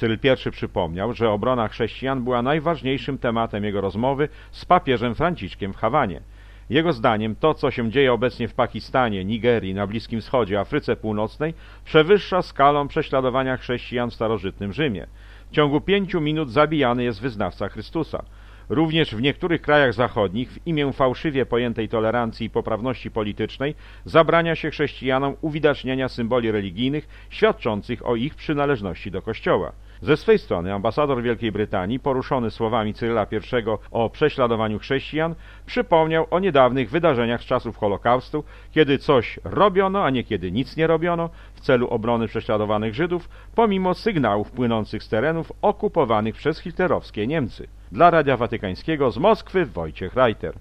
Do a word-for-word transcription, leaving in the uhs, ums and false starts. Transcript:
Cyryl I przypomniał, że obrona chrześcijan była najważniejszym tematem jego rozmowy z papieżem Franciszkiem w Hawanie. Jego zdaniem to, co się dzieje obecnie w Pakistanie, Nigerii, na Bliskim Wschodzie, Afryce Północnej, przewyższa skalą prześladowania chrześcijan w starożytnym Rzymie. W ciągu pięciu minut zabijany jest wyznawca Chrystusa. Również w niektórych krajach zachodnich w imię fałszywie pojętej tolerancji i poprawności politycznej zabrania się chrześcijanom uwidaczniania symboli religijnych świadczących o ich przynależności do Kościoła. Ze swej strony ambasador Wielkiej Brytanii, poruszony słowami Cyryla I o prześladowaniu chrześcijan, przypomniał o niedawnych wydarzeniach z czasów Holokaustu, kiedy coś robiono, a niekiedy nic nie robiono w celu obrony prześladowanych Żydów, pomimo sygnałów płynących z terenów okupowanych przez hitlerowskie Niemcy. Dla Radia Watykańskiego z Moskwy Wojciech Reiter.